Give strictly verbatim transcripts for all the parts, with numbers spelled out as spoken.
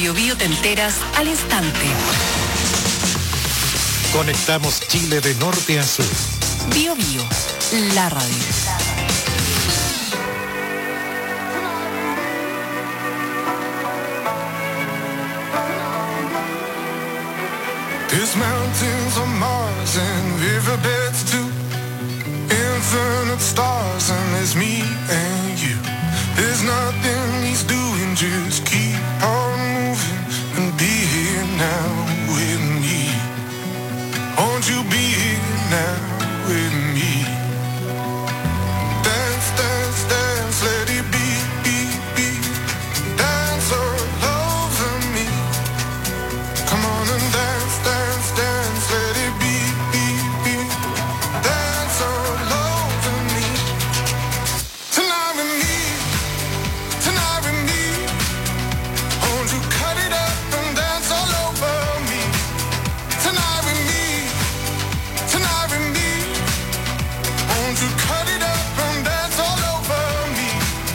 Biobío te enteras al instante. Conectamos Chile de norte a sur. Biobío, la radio. There's mountains on Mars and riverbeds too. Infinite stars and there's me and you. There's nothing he's doing, just keep on moving and be here now with me. Won't you be here now with me? Dance, dance, dance, let it be, be, be. Dance all over me. Come on and dance, dance, dance, let it be, be, be. Dance all over me. Tonight with me, tonight with me. Won't you cut it up and dance all over me? Tonight with me, tonight with me. Won't you cut it up and dance all over me?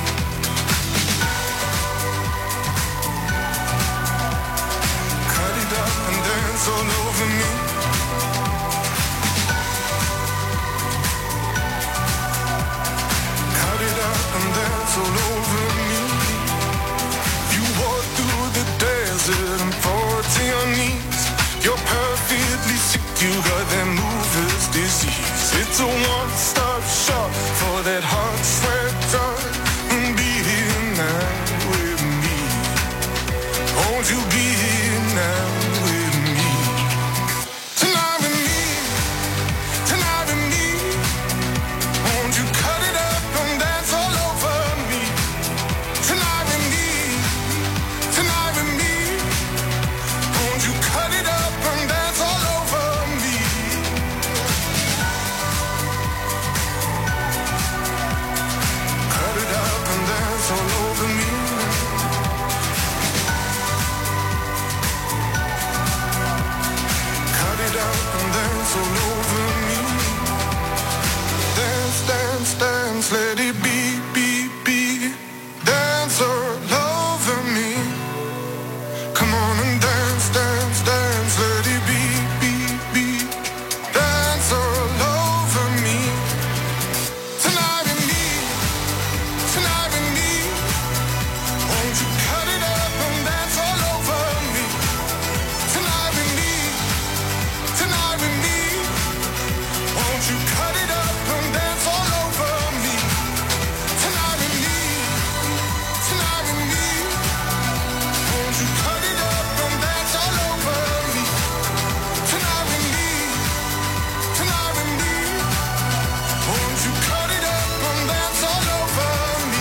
Cut it up and dance all over me. Cut it up and dance all over me. You walk through the desert and fall to your knees. You're perfectly sick, you got that mover's disease. It's a one-stop shop for that hot sweat drug. And be here now with me. Won't you be here now with me? Tonight with me, tonight with me. Won't you cut it up and dance all over me? Tonight with me, tonight with me. Won't you cut it up and dance all over me? Cut it up and dance all over me. Cut it up and dance all over me. Dance, dance, dance, let it be, be, be. Dance all over me. Come on and dance, dance, dance, let it be, be, be. Dance all over me. Tonight with me, tonight with me. Won't you cut it up and dance all over me? Tonight with me, tonight with me. Won't you cut it up and dance all over me? Tonight with me, tonight with me. Won't you cut it up and dance all over me? Tonight with me, tonight with me. Won't you cut it up and dance all over me?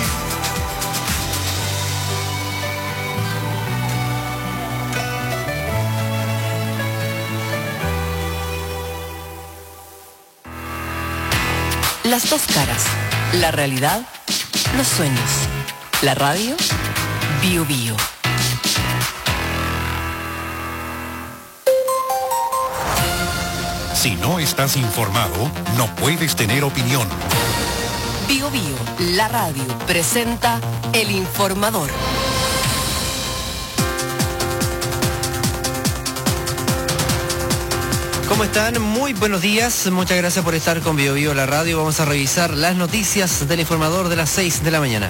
Las dos caras, la realidad, los sueños. La radio, Biobío. Si no estás informado, no puedes tener opinión. Biobío, la radio, presenta El Informador. ¿Cómo están? Muy buenos días, muchas gracias por estar con Biobío la radio. Vamos a revisar las noticias del Informador de las seis de la mañana.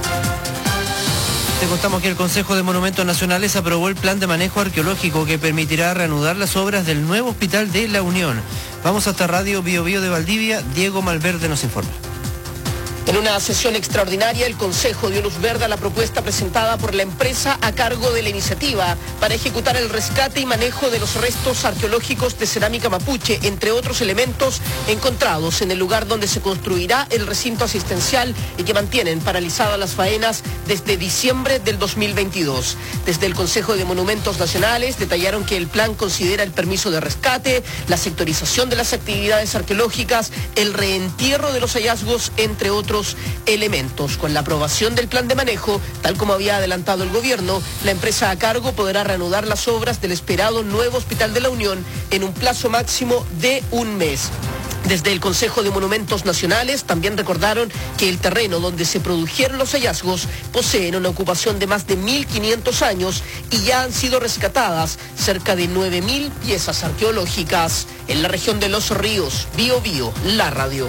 Te contamos que el Consejo de Monumentos Nacionales aprobó el plan de manejo arqueológico que permitirá reanudar las obras del nuevo Hospital de la Unión. Vamos hasta Radio Biobío de Valdivia, Diego Malverde nos informa. En una sesión extraordinaria, el Consejo dio luz verde a la propuesta presentada por la empresa a cargo de la iniciativa para ejecutar el rescate y manejo de los restos arqueológicos de cerámica mapuche, entre otros elementos encontrados en el lugar donde se construirá el recinto asistencial y que mantienen paralizadas las faenas desde diciembre del dos mil veintidós. Desde el Consejo de Monumentos Nacionales detallaron que el plan considera el permiso de rescate, la sectorización de las actividades arqueológicas, el reentierro de los hallazgos, entre otros elementos. Con la aprobación del plan de manejo, tal como había adelantado el gobierno, la empresa a cargo podrá reanudar las obras del esperado nuevo Hospital de la Unión en un plazo máximo de un mes. Desde el Consejo de Monumentos Nacionales también recordaron que el terreno donde se produjeron los hallazgos poseen una ocupación de más de mil quinientos años y ya han sido rescatadas cerca de nueve mil piezas arqueológicas. En la región de Los Ríos, Bío Bío, la radio.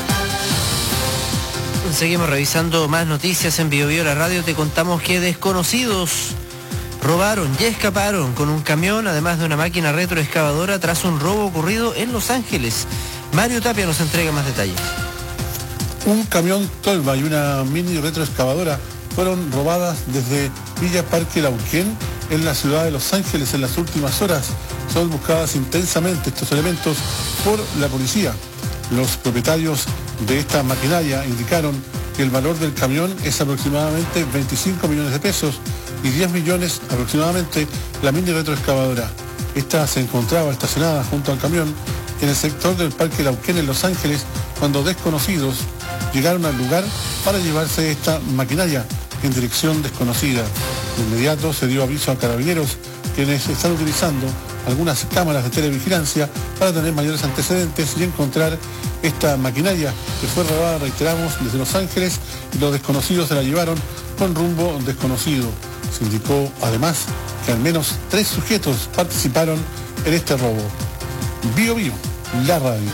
Seguimos revisando más noticias en Bío Bío, la radio. Te contamos que desconocidos robaron y escaparon con un camión, además de una máquina retroexcavadora, tras un robo ocurrido en Los Ángeles. Mario Tapia nos entrega más detalles. Un camión tolva y una mini retroexcavadora fueron robadas desde Villa Parque Lauquén, en la ciudad de Los Ángeles, en las últimas horas. Son buscadas intensamente estos elementos por la policía. Los propietarios de esta maquinaria indicaron que el valor del camión es aproximadamente veinticinco millones de pesos y diez millones aproximadamente la mini retroexcavadora. Esta se encontraba estacionada junto al camión en el sector del Parque Lauquén en Los Ángeles cuando desconocidos llegaron al lugar para llevarse esta maquinaria en dirección desconocida. De inmediato se dio aviso a carabineros, quienes están utilizando algunas cámaras de televigilancia para tener mayores antecedentes y encontrar esta maquinaria que fue robada, reiteramos, desde Los Ángeles, y los desconocidos se la llevaron con rumbo desconocido. Se indicó además que al menos tres sujetos participaron en este robo. Bío Bío, la radio.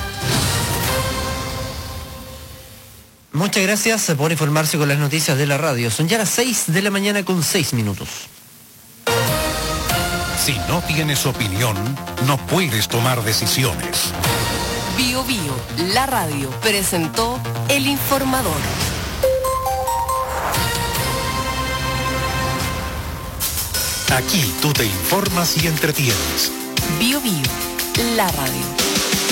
Muchas gracias por informarse con las noticias de la radio. Son ya las seis de la mañana con seis minutos. Si no tienes opinión, no puedes tomar decisiones. Bío Bío, la radio, presentó El Informador. Aquí tú te informas y entretienes. Bío Bío, la radio.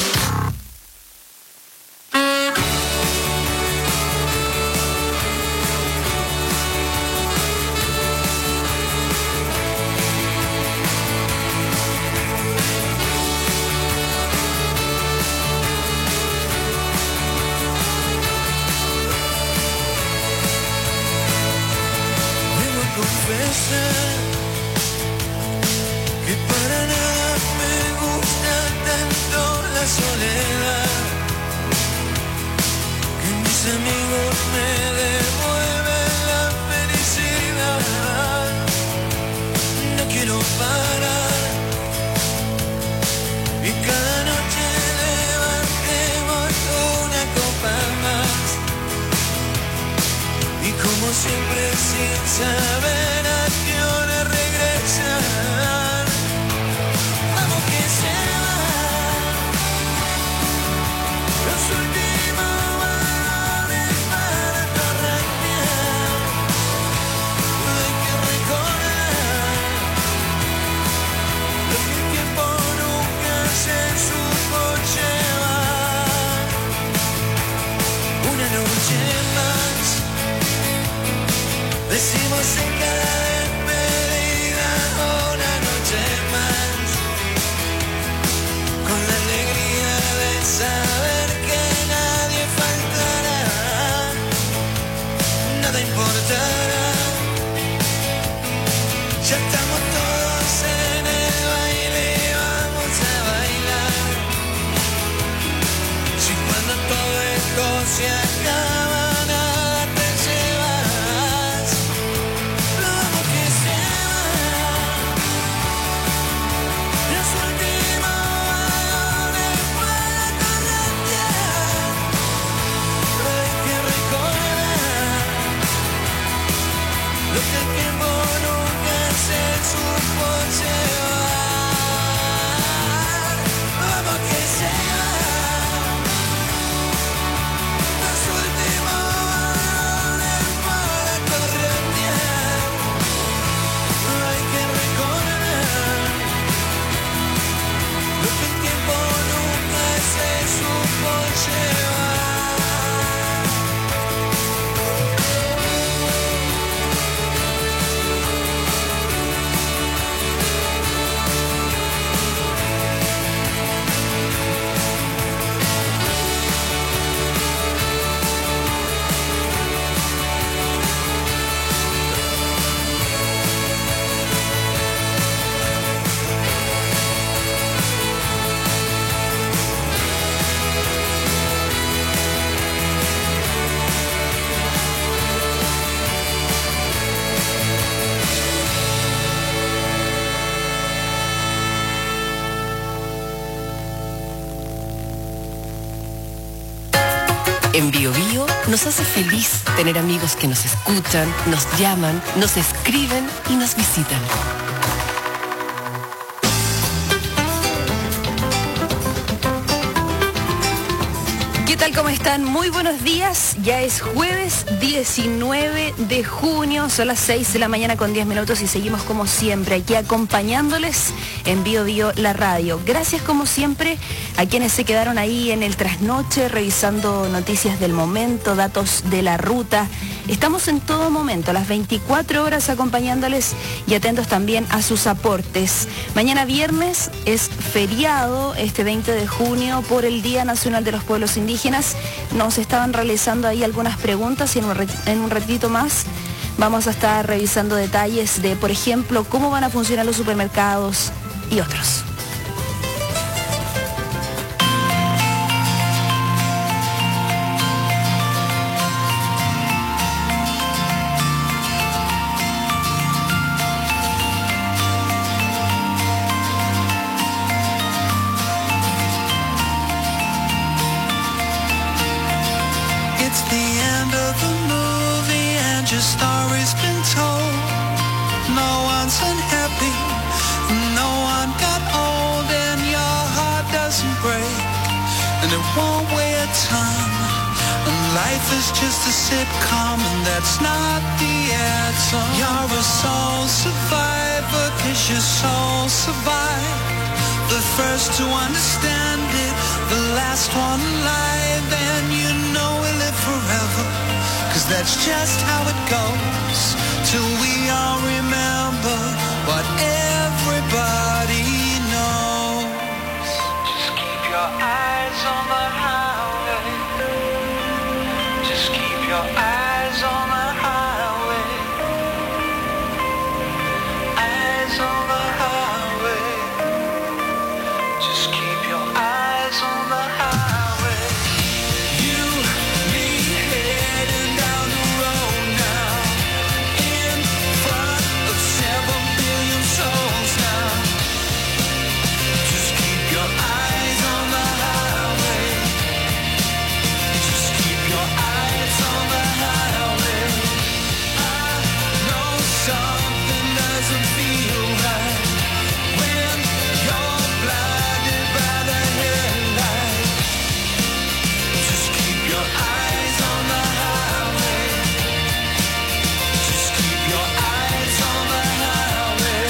Que para nada me gusta tanto la soledad, que mis amigos me devuelven la felicidad. No quiero parar y cada noche levantemos una copa más, y como siempre sin saber a qué hora regresar. Vamos que se va los últimos balones para torrantear. Hay que recordar lo que el tiempo nunca se supo llevar. Una noche más decimos en cada despedida, una noche más, con la alegría de saber que nadie faltará, nada importará. Ya estamos todos en el baile y vamos a bailar. Si cuando todo esto se acaba, nada te llevas. Vamos que se va los últimos balones para corretear. Pero hay que recordar lo que el tiempo nunca se supo llevar. Vamos que se va los En Bio Bio nos hace feliz tener amigos que nos escuchan, nos llaman, nos escriben y nos visitan. ¿Qué tal? ¿Cómo están? Muy buenos días. Ya es jueves diecinueve de junio, son las seis de la mañana con diez minutos y seguimos como siempre aquí acompañándoles en Bio Bio la radio. Gracias como siempre a quienes se quedaron ahí en el trasnoche revisando noticias del momento, datos de la ruta. Estamos en todo momento, las veinticuatro horas acompañándoles y atentos también a sus aportes. Mañana viernes es feriado, este veinte de junio, por el Día Nacional de los Pueblos Indígenas. Nos estaban realizando ahí algunas preguntas y en un, en un ratito más vamos a estar revisando detalles de, por ejemplo, cómo van a funcionar los supermercados y otros. Just a sitcom, and that's not the answer. You're a soul survivor, cause your soul survived. The first to understand it, the last one alive. And you know we'll live forever, cause that's just how it goes. Till we all remember what everybody knows. Just keep your eyes on the highway. Just keep your eyes on the highway. Eyes on the highway. Just keep your eyes on the highway. You, me, heading down the road now, in front of seven billion souls now. Just keep your eyes on the highway. Just keep your eyes on the highway. I know something doesn't feel right when you're blinded by the headlight. Just keep your eyes on the highway. Just keep your eyes on the highway.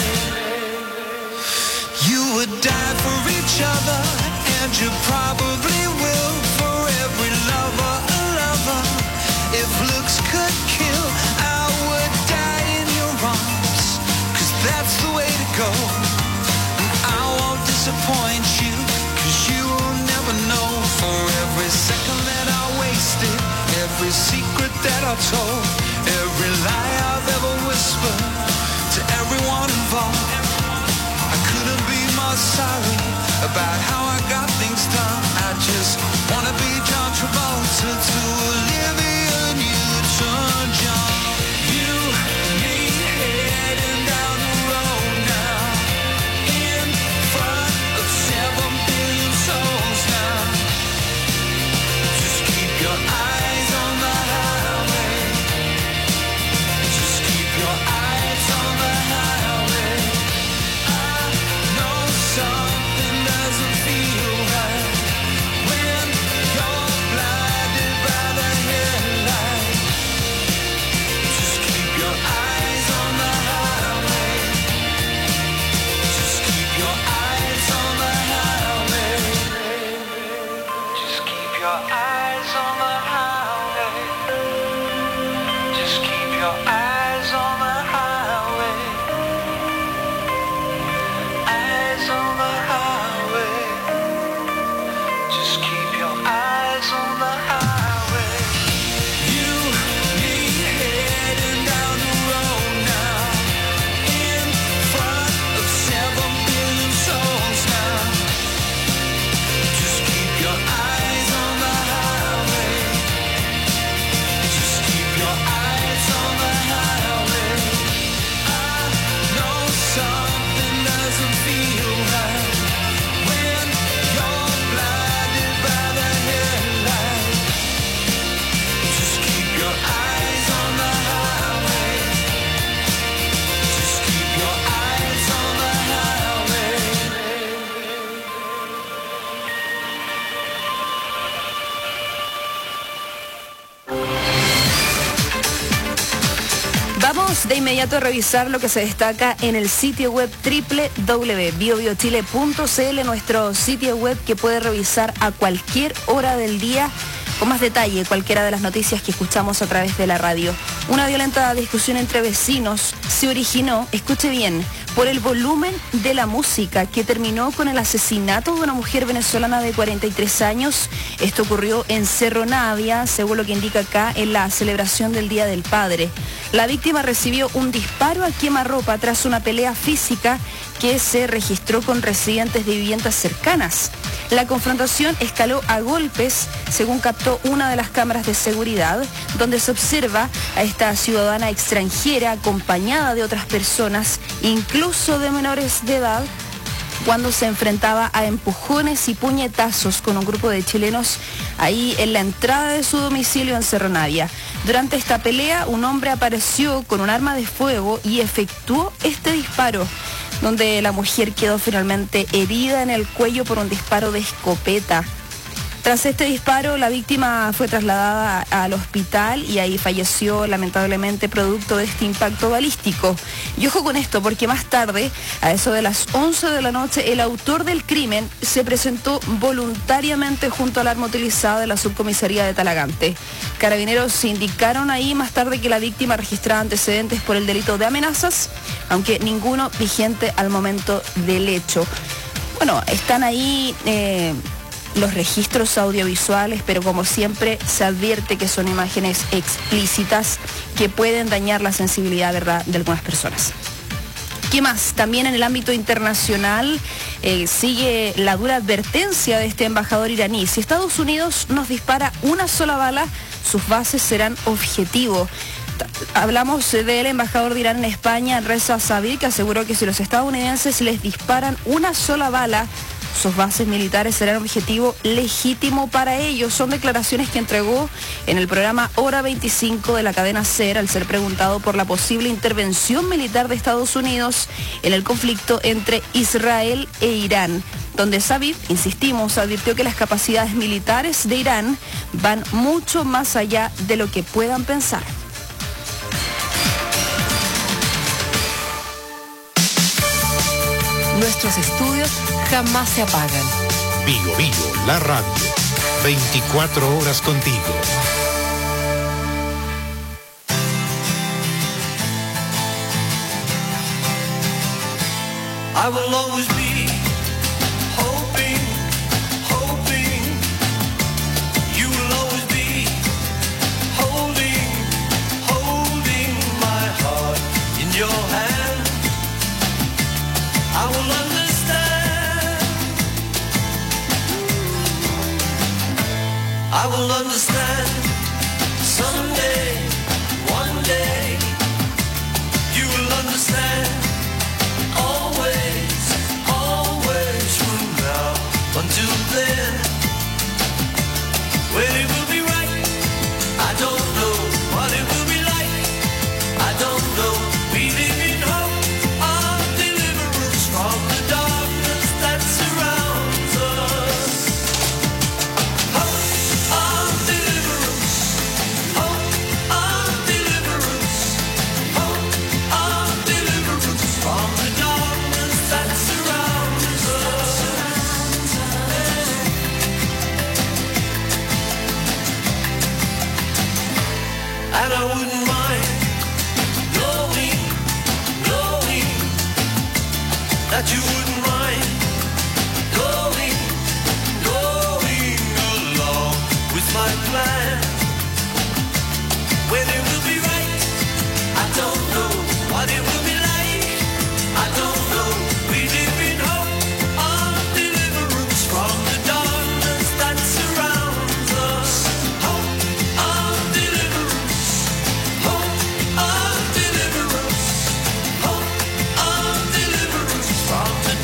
You would die for each other, and you probably will, for every lover a lover. If looks could kill, I would die in your arms, cause that's the way to go. And I won't disappoint you, cause you will never know. For every second that I wasted, every secret that I told, every lie I've ever whispered to everyone involved, I couldn't be more sorry about how I got things done. I just wanna be John Travolta to Olivia Newton-John. You, me, heading down the road now, in front of seven billion souls now. Just keep your eyes on the highway. Just keep your eyes on the highway. I know something doesn't feel right when you're blinded by the headlight. Just keep your eyes on the highway. Just keep your eyes on the highway. Just keep your eyes on the highway. Just keep your eyes on the highway. Eyes on the highway. Just keep your eyes on the highway. You, me, heading down the road now, in front of seven billion souls now. Just keep your eyes on the highway. Vamos de inmediato a revisar lo que se destaca en el sitio web doble u doble u doble u punto bio bio chile punto c l, nuestro sitio web que puede revisar a cualquier hora del día con más detalle cualquiera de las noticias que escuchamos a través de la radio. Una violenta discusión entre vecinos se originó, escuche bien, por el volumen de la música que terminó con el asesinato de una mujer venezolana de cuarenta y tres años. Esto ocurrió en Cerro Navia, según lo que indica acá en la celebración del Día del Padre. La víctima recibió un disparo a quemarropa tras una pelea física que se registró con residentes de viviendas cercanas. La confrontación escaló a golpes, según captó una de las cámaras de seguridad, donde se observa a esta ciudadana extranjera acompañada de otras personas, incluso de menores de edad, cuando se enfrentaba a empujones y puñetazos con un grupo de chilenos ahí en la entrada de su domicilio en Cerro Navia. Durante esta pelea, un hombre apareció con un arma de fuego y efectuó este disparo, donde la mujer quedó finalmente herida en el cuello por un disparo de escopeta. Tras este disparo, la víctima fue trasladada al hospital y ahí falleció lamentablemente producto de este impacto balístico. Y ojo con esto, porque más tarde, a eso de las once de la noche, el autor del crimen se presentó voluntariamente junto al arma utilizada de la subcomisaría de Talagante. Carabineros indicaron ahí más tarde que la víctima registraba antecedentes por el delito de amenazas, aunque ninguno vigente al momento del hecho. Bueno, están ahí Eh, los registros audiovisuales, pero como siempre se advierte que son imágenes explícitas que pueden dañar la sensibilidad, ¿verdad?, de algunas personas. ¿Qué más? También en el ámbito internacional eh, sigue la dura advertencia de este embajador iraní. Si Estados Unidos nos dispara una sola bala, sus bases serán objetivo. Hablamos del embajador de Irán en España, Reza Sabir, que aseguró que si los estadounidenses les disparan una sola bala, sus bases militares serán objetivo legítimo para ellos. Son declaraciones que entregó en el programa Hora veinticinco de la cadena SER al ser preguntado por la posible intervención militar de Estados Unidos en el conflicto entre Israel e Irán, donde Sabir, insistimos, advirtió que las capacidades militares de Irán van mucho más allá de lo que puedan pensar. Nuestros estudios jamás se apagan. Bio Bio, la radio. veinticuatro horas contigo. I will always be hoping, hoping. You will always be holding, holding my heart in your hand. I will understand. I will understand. Someday, one day, you will understand. Always, always from now until then. When it will be right, I don't know. What it will be like, I don't know. We live in hope of deliverance from the darkness that surrounds us. Hope of deliverance, hope of deliverance, hope of deliverance from the darkness that surrounds us. And I wouldn't mind knowing, knowing that you wouldn't mind going, going along with my plan. When it will be right, I don't know. What it will be like, I don't know. We live in hope of deliverance from the darkness that surrounds us. Hope of deliverance, hope of deliverance, hope of deliverance from the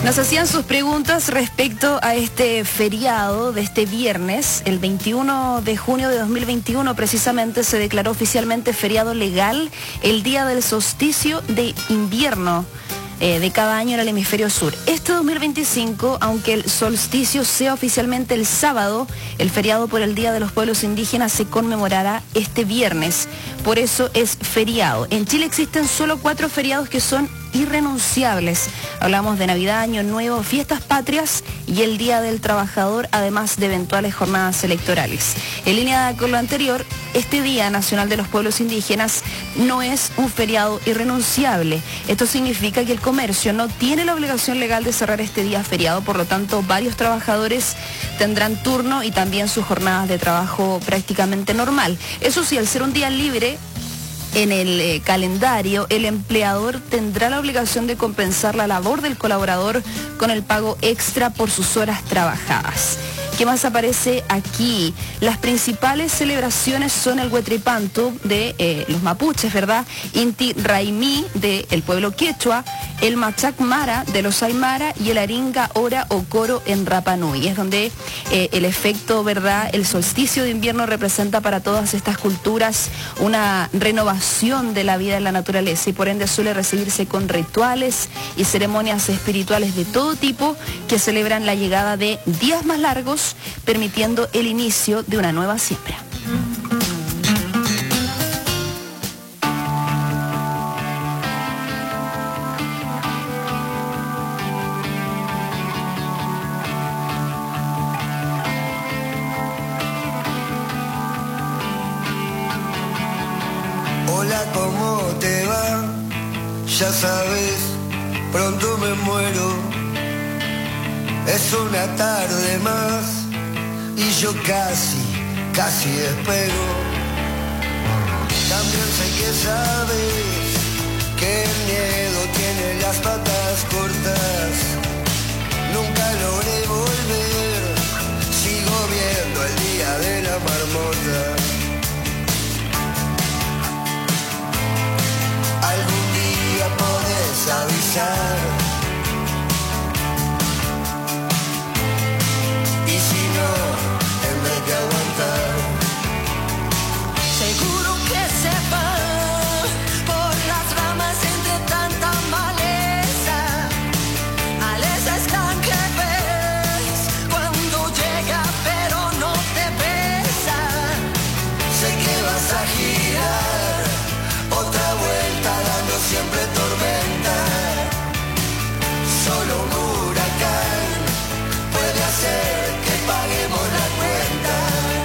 Nos hacían sus preguntas respecto a este feriado de este viernes, el veintiuno de junio de dos mil veintiuno, precisamente se declaró oficialmente feriado legal el día del solsticio de invierno eh, de cada año en el hemisferio sur. Este dos mil veinticinco, aunque el solsticio sea oficialmente el sábado, el feriado por el Día de los Pueblos Indígenas se conmemorará este viernes. Por eso es feriado. En Chile existen solo cuatro feriados que son irrenunciables. Hablamos de Navidad, Año Nuevo, Fiestas Patrias y el Día del Trabajador, además de eventuales jornadas electorales. En línea con lo anterior, este Día Nacional de los Pueblos Indígenas no es un feriado irrenunciable. Esto significa que el comercio no tiene la obligación legal de cerrar este día feriado, por lo tanto, varios trabajadores tendrán turno y también sus jornadas de trabajo prácticamente normal. Eso sí, al ser un día libre en el eh, calendario, el empleador tendrá la obligación de compensar la labor del colaborador con el pago extra por sus horas trabajadas. ¿Qué más aparece aquí? Las principales celebraciones son el Huetripantu de eh, los mapuches, ¿verdad? Inti Raimí del pueblo quechua, el Machac Mara de los Aymara y el Aringa Ora o Coro en Rapa Nui. Es donde eh, el efecto, ¿verdad? El solsticio de invierno representa para todas estas culturas una renovación de la vida en la naturaleza y por ende suele recibirse con rituales y ceremonias espirituales de todo tipo que celebran la llegada de días más largos, permitiendo el inicio de una nueva siembra. Hola, ¿cómo te va? Ya sabes, pronto me muero. Es una tarde más y yo casi, casi espero. También sé que sabes que el miedo tiene las patas cortas. Nunca logré volver, sigo viendo el día de la marmota. Algún día podés avisar. En vez de aguantar, seguro que se va por las ramas entre tanta maleza. Maleza es tan que ves cuando llega pero no te besa. sé que vas a girar otra vuelta dando siempre tormenta. Solo un huracán puede hacer que paguemos la cuenta.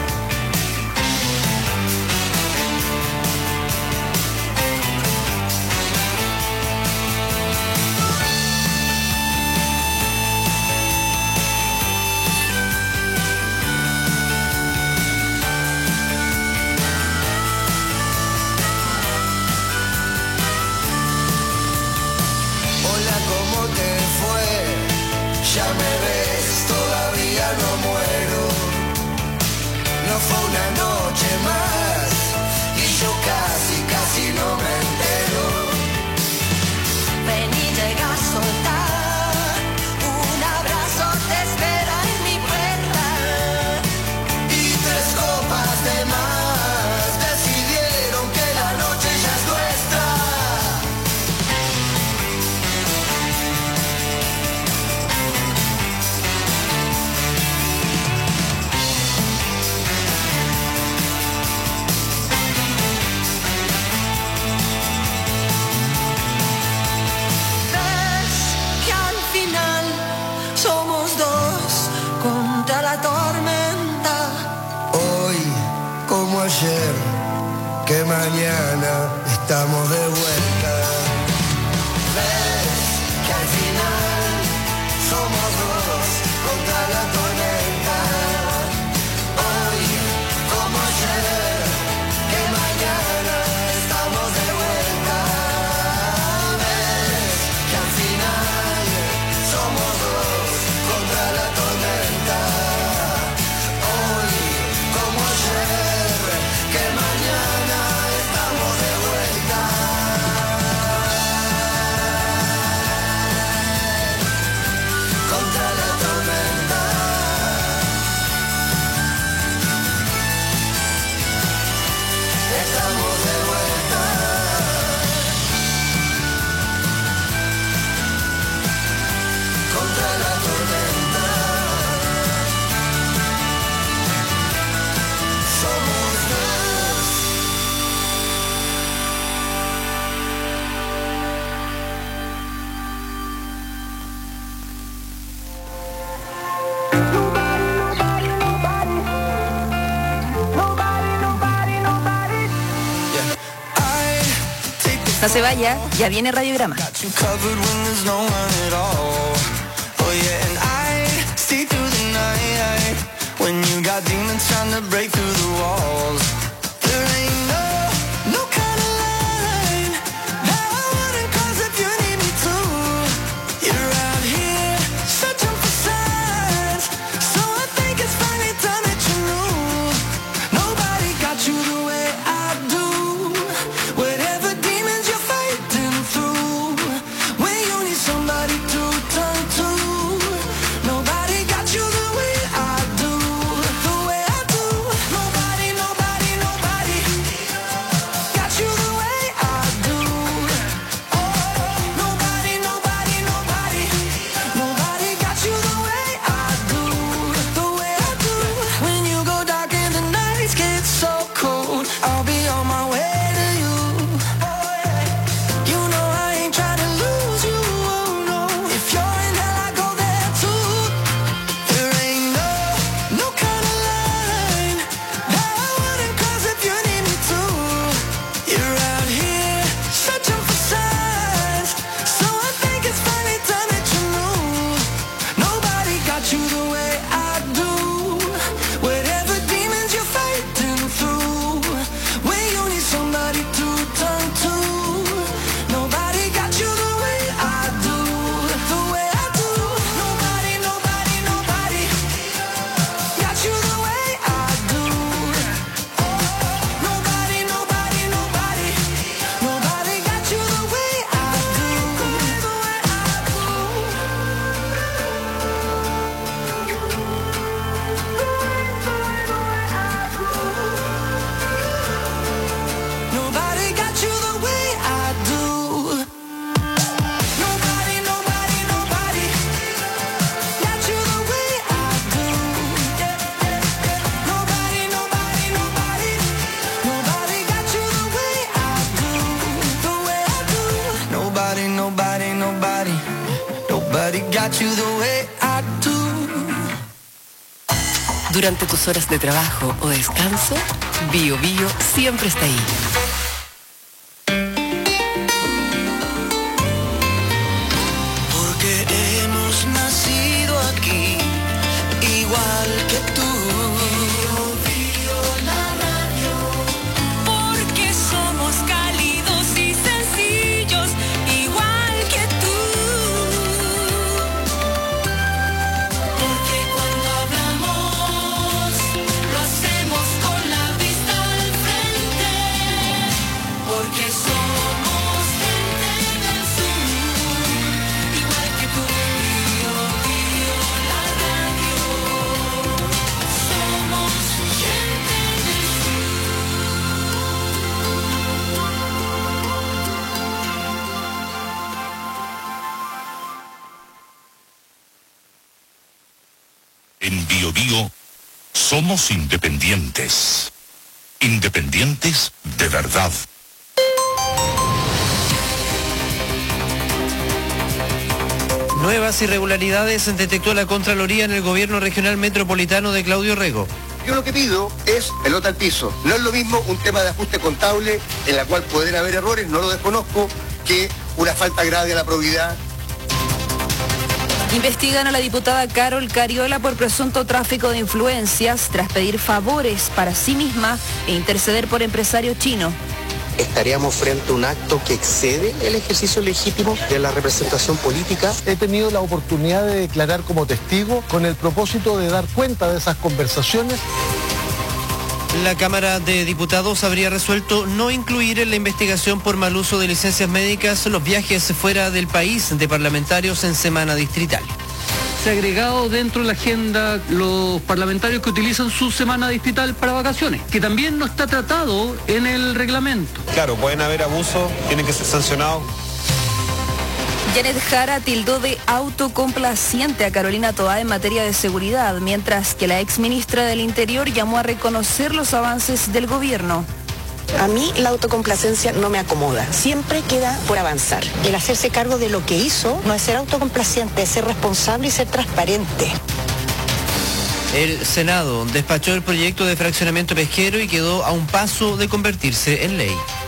Hola, ¿cómo te fue? Ya me ves, todavía no muero. No fue una noche más y yo casi, casi no me entero. Ven y llega a soltar, un abrazo te espera en mi puerta. Y tres copas de más decidieron que la noche ya es nuestra. Ves que al final somos dos contra la tormenta. Hoy, como ayer, que mañana estamos de vuelta. Ves que al final somos dos contra la tormenta. Hoy, como ayer, que mañana estamos de vuelta. Ves que al final somos dos contra la tormenta. Hoy, como ayer, que mañana estamos de vuelta. No se vaya, ya viene Radiograma. Got you covered when there's no one at all. Oh yeah, and I stay through the night when you got demons trying to break through the walls. There ain't no, no kind of line that I wouldn't cross if you need me to. You're out here searching for signs, so I think it's finally time that you knew. Nobody got you the way I do. Whatever demons you're fighting through, when you need somebody to turn to. Nobody got you the way I do, the way I do. Nobody, nobody, nobody got you the way I do. Oh, nobody, nobody, nobody, nobody got you the way I do, the way I do. When you go dark and the nights get so cold, I'll be on my way to you. You know I ain't trying to lose you, oh no. If you're in hell, I go there too. There ain't no, no kind of line that I wouldn't cross if you need me to. You're out here searching for signs, so I think it's finally time that you know. Nobody got you the way I do. Whatever demons you're fighting through, when you need somebody to turn to. Nobody got you the way I do, the way I do. Nobody, nobody, nobody got you the way I do. Nobody, nobody, nobody, nobody got you the way I do, the way Nobody got you the way I do. Nobody, nobody, nobody got you the way I do. Nobody, nobody, nobody, nobody got you the way I do, the way I do. Nobody, nobody, nobody, nobody got you the way I do. Durante tus horas de trabajo o descanso, Bio Bio siempre está ahí. Porque hemos nacido aquí, igual que tú. Porque somos cálidos y sencillos, igual que tú. Porque cuando hablamos, lo hacemos con la vista al frente. Porque somos gente del sur, igual que tú. Bio, Bio, la radio. Somos gente del En Bio Bio somos independientes. Independientes de verdad. Nuevas irregularidades detectó la Contraloría en el gobierno regional metropolitano de Claudio Rego. Yo lo que pido es pelota al piso. No es lo mismo un tema de ajuste contable en la cual pueden haber errores, no lo desconozco, que una falta grave a la probidad. Investigan a la diputada Carol Cariola por presunto tráfico de influencias tras pedir favores para sí misma e interceder por empresario chino. Estaríamos frente a un acto que excede el ejercicio legítimo de la representación política. He tenido la oportunidad de declarar como testigo con el propósito de dar cuenta de esas conversaciones. La Cámara de Diputados habría resuelto no incluir en la investigación por mal uso de licencias médicas los viajes fuera del país de parlamentarios en semana distrital. Se ha agregado dentro de la agenda los parlamentarios que utilizan su semana distrital para vacaciones, que también no está tratado en el reglamento. Claro, pueden haber abusos, tienen que ser sancionados. Janet Jara tildó de autocomplaciente a Carolina Toá en materia de seguridad, mientras que la exministra del Interior llamó a reconocer los avances del gobierno. A mí la autocomplacencia no me acomoda, siempre queda por avanzar. El hacerse cargo de lo que hizo no es ser autocomplaciente, es ser responsable y ser transparente. El Senado despachó el proyecto de fraccionamiento pesquero y quedó a un paso de convertirse en ley.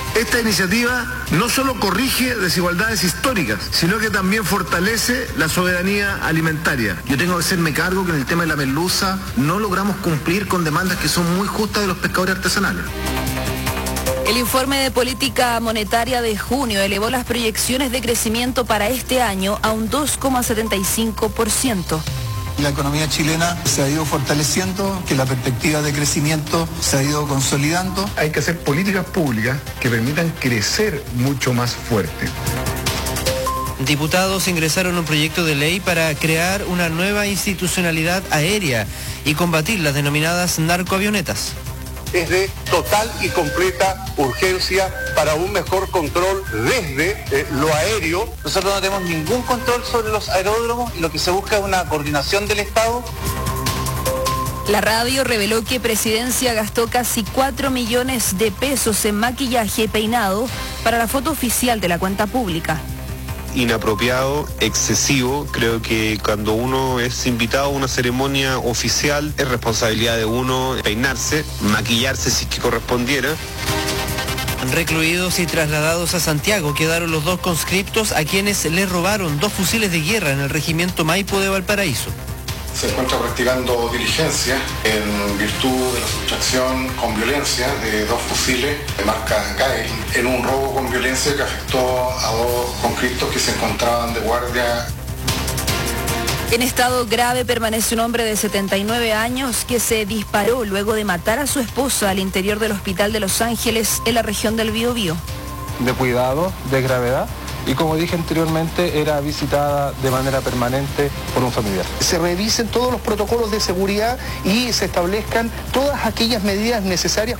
Esta iniciativa no solo corrige desigualdades históricas, sino que también fortalece la soberanía alimentaria. Yo tengo que hacerme cargo que en el tema de la merluza no logramos cumplir con demandas que son muy justas de los pescadores artesanales. El informe de política monetaria de junio elevó las proyecciones de crecimiento para este año a un dos coma setenta y cinco por ciento. La economía chilena se ha ido fortaleciendo, que la perspectiva de crecimiento se ha ido consolidando. Hay que hacer políticas públicas que permitan crecer mucho más fuerte. Diputados ingresaron un proyecto de ley para crear una nueva institucionalidad aérea y combatir las denominadas narcoavionetas. Es de total y completa urgencia para un mejor control desde eh, lo aéreo. Nosotros no tenemos ningún control sobre los aeródromos y lo que se busca es una coordinación del Estado. La radio reveló que Presidencia gastó casi cuatro millones de pesos en maquillaje y peinado para la foto oficial de la cuenta pública. Inapropiado, excesivo. Creo que cuando uno es invitado a una ceremonia oficial es responsabilidad de uno peinarse, maquillarse si es que correspondiera. Recluidos y trasladados a Santiago quedaron los dos conscriptos a quienes les robaron dos fusiles de guerra en el regimiento Maipo de Valparaíso. Se encuentra practicando diligencia en virtud de la sustracción con violencia de dos fusiles de marca Gael en un robo con violencia que afectó a dos conscriptos que se encontraban de guardia. En estado grave permanece un hombre de setenta y nueve años que se disparó luego de matar a su esposa al interior del hospital de Los Ángeles en la región del Biobío. De cuidado, de gravedad. Y como dije anteriormente, era visitada de manera permanente por un familiar. Se revisen todos los protocolos de seguridad y se establezcan todas aquellas medidas necesarias.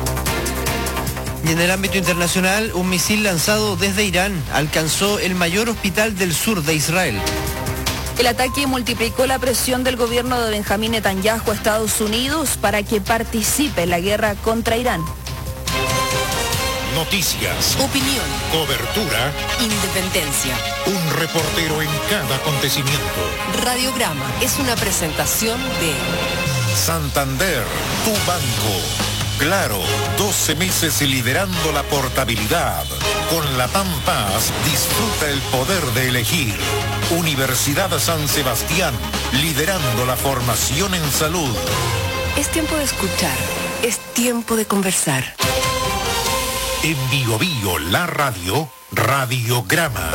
Y en el ámbito internacional, un misil lanzado desde Irán alcanzó el mayor hospital del sur de Israel. El ataque multiplicó la presión del gobierno de Benjamín Netanyahu a Estados Unidos para que participe en la guerra contra Irán. Noticias, opinión, cobertura, independencia. Un reportero en cada acontecimiento. Radiograma es una presentación de Santander, tu banco. Claro, doce meses liderando la portabilidad. Con la TAM Paz disfruta el poder de elegir. Universidad San Sebastián, liderando la formación en salud. Es tiempo de escuchar, es tiempo de conversar. En Bio Bio, la radio, Radiograma.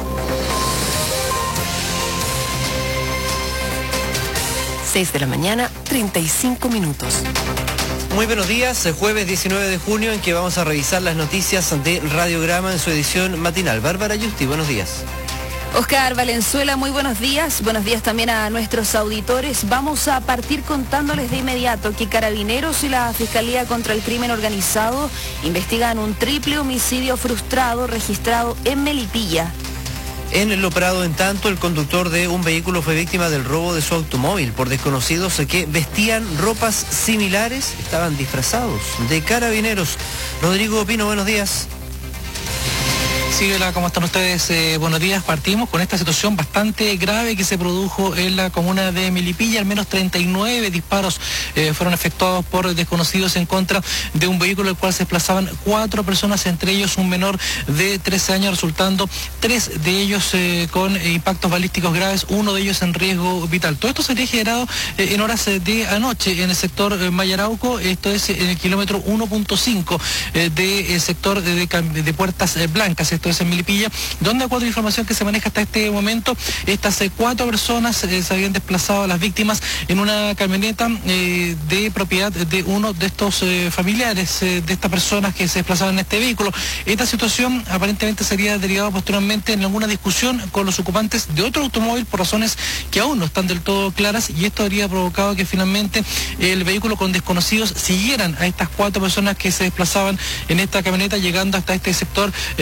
seis de la mañana, treinta y cinco minutos. Muy buenos días, jueves diecinueve de junio en que vamos a revisar las noticias de Radiograma en su edición matinal. Bárbara Yusti, buenos días. Oscar Valenzuela, muy buenos días. Buenos días también a nuestros auditores. Vamos a partir contándoles de inmediato que Carabineros y la Fiscalía contra el Crimen Organizado investigan un triple homicidio frustrado registrado en Melipilla. En Lo Prado, en tanto, el conductor de un vehículo fue víctima del robo de su automóvil por desconocidos que vestían ropas similares, estaban disfrazados de carabineros. Rodrigo Pino, buenos días. Sí, hola, ¿cómo están ustedes? Eh, buenos días. Partimos con esta situación bastante grave que se produjo en la comuna de Melipilla. Al menos treinta y nueve disparos eh, fueron efectuados por desconocidos en contra de un vehículo en el cual se desplazaban cuatro personas, entre ellos un menor de trece años, resultando tres de ellos eh, con eh, impactos balísticos graves, uno de ellos en riesgo vital. Todo esto sería generado eh, en horas eh, de anoche en el sector eh, Mayarauco, esto es en el kilómetro uno punto cinco eh, del sector de, de, de Puertas eh, Blancas, esto es en Melipilla, donde de acuerdo a la información que se maneja hasta este momento, estas eh, cuatro personas eh, se habían desplazado a las víctimas en una camioneta eh, de propiedad de uno de estos eh, familiares eh, de estas personas que se desplazaban en este vehículo. Esta situación aparentemente sería derivada posteriormente en alguna discusión con los ocupantes de otro automóvil por razones que aún no están del todo claras, y esto habría provocado que finalmente el vehículo con desconocidos siguieran a estas cuatro personas que se desplazaban en esta camioneta, llegando hasta este sector eh, de este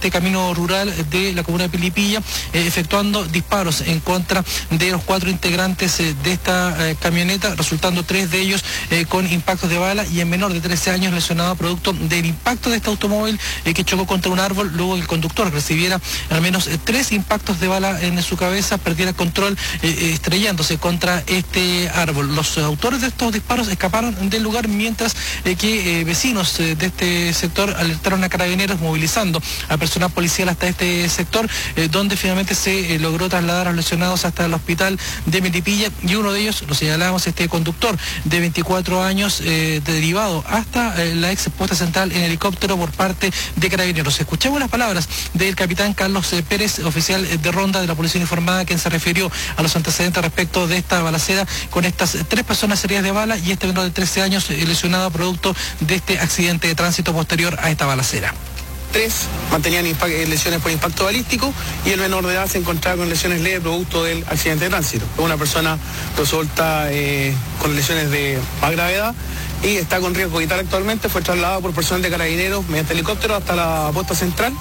este camino rural de la comuna de Melipilla, eh, efectuando disparos en contra de los cuatro integrantes eh, de esta eh, camioneta, resultando tres de ellos eh, con impactos de bala y en menor de trece años lesionado producto del impacto de este automóvil eh, que chocó contra un árbol, luego el conductor recibiera al menos eh, tres impactos de bala en su cabeza, perdiera el control eh, estrellándose contra este árbol. Los autores de estos disparos escaparon del lugar mientras eh, que eh, vecinos eh, de este sector alertaron a carabineros movilizando a personal policial hasta este sector, eh, donde finalmente se eh, logró trasladar a los lesionados hasta el hospital de Melipilla y uno de ellos, lo señalábamos, este conductor de veinticuatro años, eh, derivado hasta eh, la ex puesta central en helicóptero por parte de carabineros. Escuchemos las palabras del capitán Carlos eh, Pérez, oficial de ronda de la Policía Uniformada, quien se refirió a los antecedentes respecto de esta balacera con estas eh, tres personas heridas de bala y este menor de trece años eh, lesionado producto de este accidente de tránsito posterior a esta balacera. Tres mantenían lesiones por impacto balístico y el menor de edad se encontraba con lesiones leves producto del accidente de tránsito. Una persona resulta eh, con lesiones de más gravedad y está con riesgo vital actualmente. Fue trasladado por personal de carabineros mediante helicóptero hasta la posta central.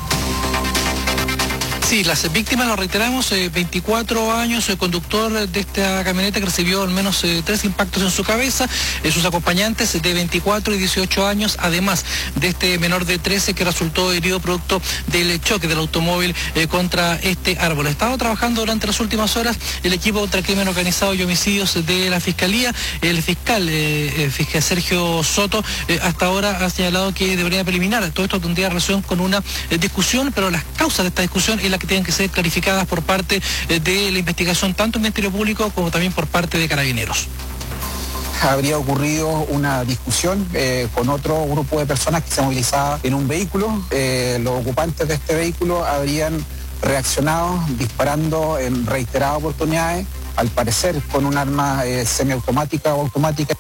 Sí, las víctimas, lo reiteramos, eh, veinticuatro años, el conductor de esta camioneta que recibió al menos eh, tres impactos en su cabeza, eh, sus acompañantes de veinticuatro y dieciocho años, además de este menor de trece que resultó herido producto del choque del automóvil eh, contra este árbol. Estaba trabajando durante las últimas horas el equipo contra el crimen organizado y homicidios de la Fiscalía. El fiscal, eh, el fiscal Sergio Soto, eh, hasta ahora ha señalado que debería preliminar. Todo esto tendría relación con una eh, discusión, pero las causas de esta discusión es la que tienen que ser clarificadas por parte eh, de la investigación, tanto en Ministerio Público como también por parte de Carabineros. Habría ocurrido una discusión eh, con otro grupo de personas que se movilizaba en un vehículo. Eh, los ocupantes de este vehículo habrían reaccionado disparando en reiteradas oportunidades, al parecer con un arma eh, semiautomática o automática.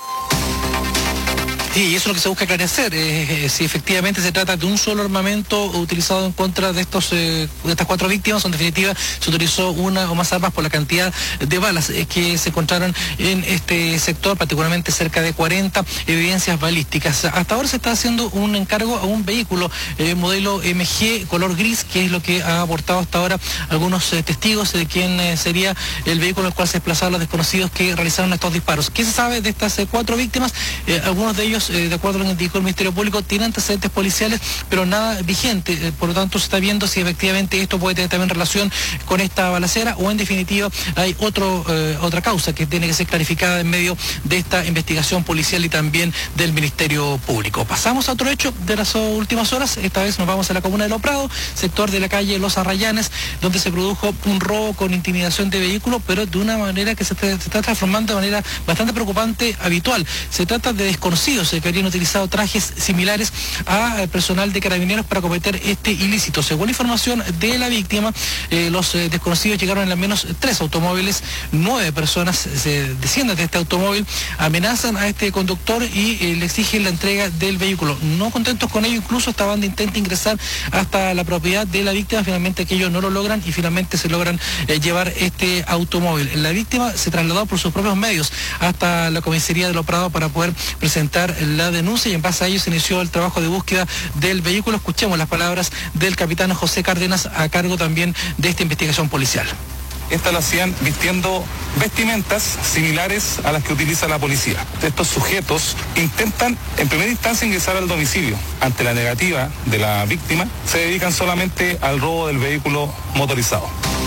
Sí, y eso es lo que se busca aclarecer, eh, eh, si efectivamente se trata de un solo armamento utilizado en contra de estos eh, de estas cuatro víctimas, o en definitiva se utilizó una o más armas por la cantidad de balas eh, que se encontraron en este sector, particularmente cerca de cuarenta evidencias balísticas. Hasta ahora se está haciendo un encargo a un vehículo eh, modelo M G color gris, que es lo que ha aportado hasta ahora algunos eh, testigos de quién eh, sería el vehículo en el cual se desplazaron los desconocidos que realizaron estos disparos. ¿Qué se sabe de estas eh, cuatro víctimas? Eh, algunos de ellos, Eh, de acuerdo a lo que indicó el Ministerio Público, tiene antecedentes policiales, pero nada vigente. Eh, por lo tanto, se está viendo si efectivamente esto puede tener también relación con esta balacera o en definitiva hay otro, eh, otra causa que tiene que ser clarificada en medio de esta investigación policial y también del Ministerio Público. Pasamos a otro hecho de las últimas horas. Esta vez nos vamos a la comuna de Lo Prado, sector de la calle Los Arrayanes, donde se produjo un robo con intimidación de vehículo, pero de una manera que se, se está transformando de manera bastante preocupante, habitual. Se trata de desconocidos que habrían utilizado trajes similares a personal de carabineros para cometer este ilícito. Según información de la víctima, eh, los eh, desconocidos llegaron en al menos tres automóviles, nueve personas se descienden de este automóvil, amenazan a este conductor y eh, le exigen la entrega del vehículo. No contentos con ello, incluso esta banda intenta ingresar hasta la propiedad de la víctima, finalmente aquellos no lo logran y finalmente se logran eh, llevar este automóvil. La víctima se trasladó por sus propios medios hasta la comisaría de Lo Prado para poder presentar la denuncia y en base a ello se inició el trabajo de búsqueda del vehículo. Escuchemos las palabras del capitán José Cárdenas a cargo también de esta investigación policial. Estas lo hacían vistiendo vestimentas similares a las que utiliza la policía. Estos sujetos intentan en primera instancia ingresar al domicilio. Ante la negativa de la víctima, se dedican solamente al robo del vehículo motorizado.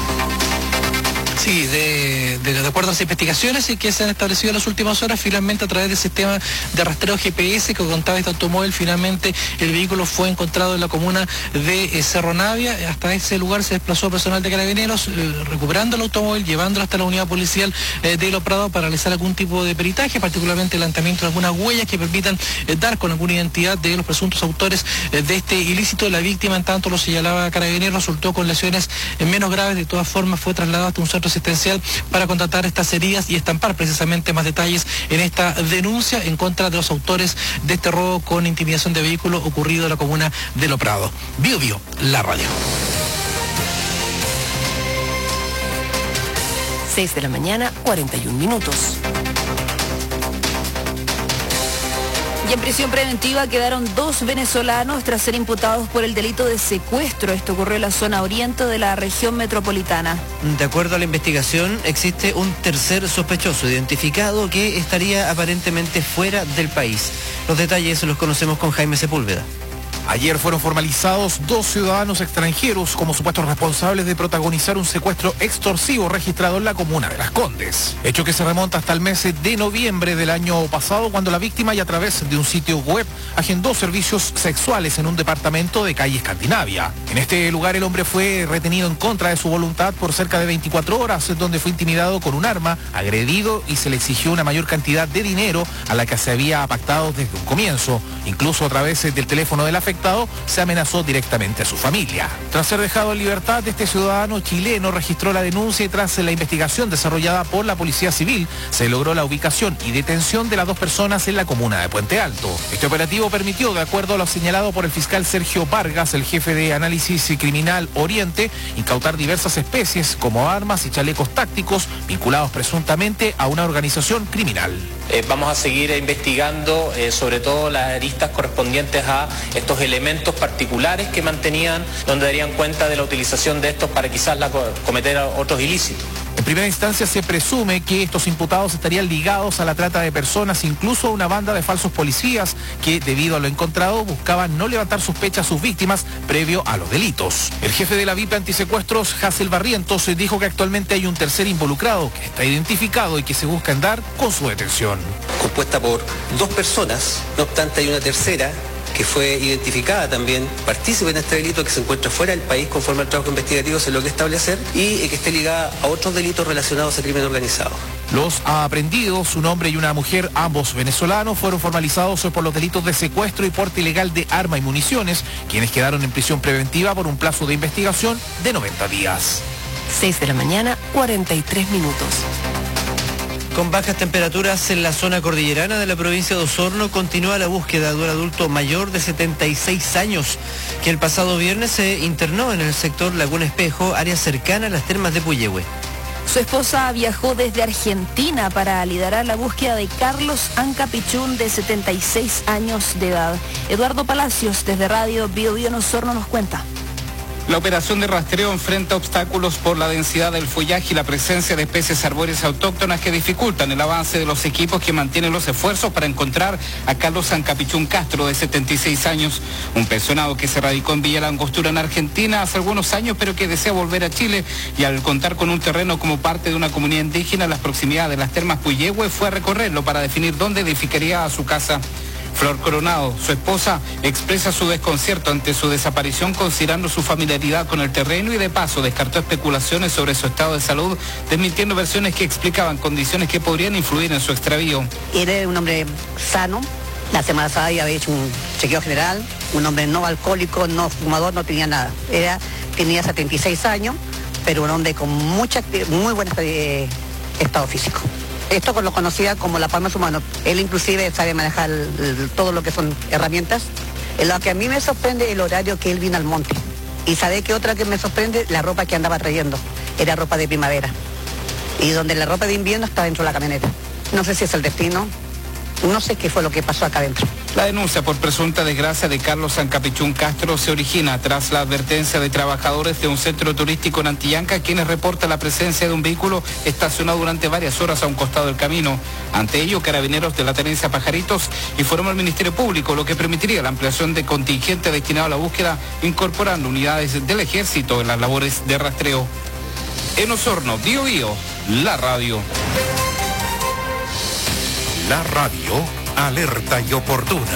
Sí, de, de, de acuerdo a las investigaciones que se han establecido en las últimas horas, finalmente a través del sistema de rastreo G P S que contaba este automóvil, finalmente el vehículo fue encontrado en la comuna de eh, Cerro Navia. Hasta ese lugar se desplazó personal de carabineros, eh, recuperando el automóvil, llevándolo hasta la unidad policial eh, de Lo Prado para realizar algún tipo de peritaje, particularmente el lanzamiento de algunas huellas que permitan eh, dar con alguna identidad de los presuntos autores eh, de este ilícito. La víctima, en tanto lo señalaba carabineros, resultó con lesiones eh, menos graves. De todas formas, fue trasladado hasta un centro asistencial para contratar estas heridas y estampar precisamente más detalles en esta denuncia en contra de los autores de este robo con intimidación de vehículo ocurrido en la comuna de Lo Prado. Bio Bio, la radio. seis de la mañana, cuarenta y un minutos. Y en prisión preventiva quedaron dos venezolanos tras ser imputados por el delito de secuestro. Esto ocurrió en la zona oriente de la región metropolitana. De acuerdo a la investigación, existe un tercer sospechoso identificado que estaría aparentemente fuera del país. Los detalles los conocemos con Jaime Sepúlveda. Ayer fueron formalizados dos ciudadanos extranjeros como supuestos responsables de protagonizar un secuestro extorsivo registrado en la comuna de Las Condes. Hecho que se remonta hasta el mes de noviembre del año pasado, cuando la víctima, y a través de un sitio web, agendó servicios sexuales en un departamento de calle Escandinavia. En este lugar el hombre fue retenido en contra de su voluntad por cerca de veinticuatro horas, donde fue intimidado con un arma, agredido y se le exigió una mayor cantidad de dinero a la que se había pactado desde un comienzo. Incluso a través del teléfono del afectado se amenazó directamente a su familia. Tras ser dejado en libertad, este ciudadano chileno registró la denuncia y tras la investigación desarrollada por la Policía Civil, se logró la ubicación y detención de las dos personas en la comuna de Puente Alto. Este operativo permitió, de acuerdo a lo señalado por el fiscal Sergio Vargas, el jefe de análisis criminal Oriente, incautar diversas especies como armas y chalecos tácticos vinculados presuntamente a una organización criminal. Eh, vamos a seguir investigando eh, sobre todo las aristas correspondientes a estos elementos particulares que mantenían, donde darían cuenta de la utilización de estos para quizás la, cometer otros ilícitos. En primera instancia se presume que estos imputados estarían ligados a la trata de personas, incluso a una banda de falsos policías que, debido a lo encontrado, buscaban no levantar sospechas a sus víctimas previo a los delitos. El jefe de la V I P Antisecuestros, Hazel Barrientos, dijo que actualmente hay un tercer involucrado que está identificado y que se busca andar con su detención. Compuesta por dos personas, no obstante hay una tercera que fue identificada también partícipe en este delito, que se encuentra fuera del país conforme al trabajo investigativo, se logra establecer, y que esté ligada a otros delitos relacionados a crimen organizado. Los aprehendidos, un hombre y una mujer, ambos venezolanos, fueron formalizados por los delitos de secuestro y porte ilegal de arma y municiones, quienes quedaron en prisión preventiva por un plazo de investigación de noventa días. seis de la mañana, cuarenta y tres minutos. Con bajas temperaturas en la zona cordillerana de la provincia de Osorno, continúa la búsqueda de un adulto mayor de setenta y seis años, que el pasado viernes se internó en el sector Laguna Espejo, área cercana a las termas de Puyehue. Su esposa viajó desde Argentina para liderar la búsqueda de Carlos Ancapichún, de setenta y seis años de edad. Eduardo Palacios, desde Radio Bio Bio en Osorno, nos cuenta. La operación de rastreo enfrenta obstáculos por la densidad del follaje y la presencia de especies arbóreas autóctonas que dificultan el avance de los equipos que mantienen los esfuerzos para encontrar a Carlos Ancapichún Castro, de setenta y seis años, un pensionado que se radicó en Villa La Angostura, en Argentina, hace algunos años, pero que desea volver a Chile, y al contar con un terreno como parte de una comunidad indígena en las proximidades de las termas Puyehue, fue a recorrerlo para definir dónde edificaría su casa. Flor Coronado, su esposa, expresa su desconcierto ante su desaparición, considerando su familiaridad con el terreno, y de paso descartó especulaciones sobre su estado de salud, desmintiendo versiones que explicaban condiciones que podrían influir en su extravío. Era un hombre sano, la semana pasada ya había hecho un chequeo general, un hombre no alcohólico, no fumador, no tenía nada. Era, tenía setenta y seis años, pero un hombre con mucha, muy buen eh, estado físico. Esto lo conocía como la palma de su mano. Él inclusive sabe manejar el, el, todo lo que son herramientas. Lo que a mí me sorprende es el horario que él vino al monte. Y sabe que otra que me sorprende, la ropa que andaba trayendo. Era ropa de primavera. Y donde la ropa de invierno está dentro de la camioneta. No sé si es el destino. No sé qué fue lo que pasó acá adentro. La denuncia por presunta desgracia de Carlos Ancapichún Castro se origina tras la advertencia de trabajadores de un centro turístico en Antillanca, quienes reportan la presencia de un vehículo estacionado durante varias horas a un costado del camino. Ante ello, carabineros de la tenencia Pajaritos informó al Ministerio Público, lo que permitiría la ampliación de contingente destinado a la búsqueda, incorporando unidades del Ejército en las labores de rastreo. En Osorno, Bio Bio, la radio. La radio, alerta y oportuna.